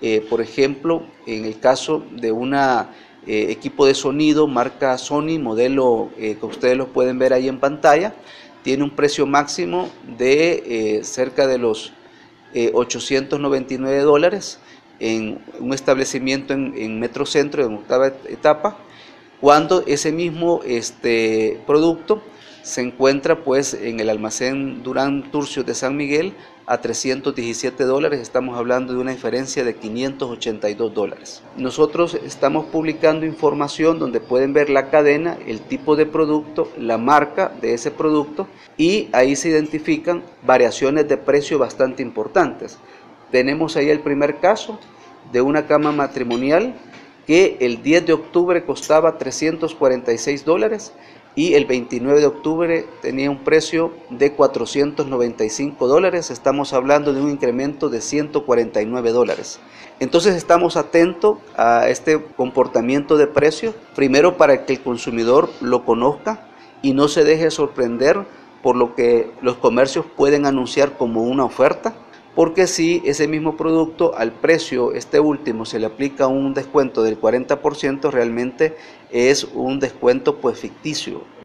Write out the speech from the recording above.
Por ejemplo, en el caso de una equipo de sonido marca Sony, modelo que ustedes lo pueden ver ahí en pantalla, tiene un precio máximo de cerca de los $899 en un establecimiento en Metrocentro, en octava etapa, cuando ese mismo producto se encuentra pues en el almacén Durán Turcios de San Miguel a $317. Estamos hablando de una diferencia de $582. Nosotros estamos publicando información donde pueden ver la cadena, el tipo de producto, la marca de ese producto, y ahí se identifican variaciones de precio bastante importantes. Tenemos ahí el primer caso de una cama matrimonial que el 10 de octubre costaba $346 y el 29 de octubre tenía un precio de $495. Estamos hablando de un incremento de $149. Entonces estamos atentos a este comportamiento de precios, primero para que el consumidor lo conozca y no se deje sorprender por lo que los comercios pueden anunciar como una oferta, porque si ese mismo producto al precio último se le aplica un descuento del 40%, realmente es un descuento pues ficticio.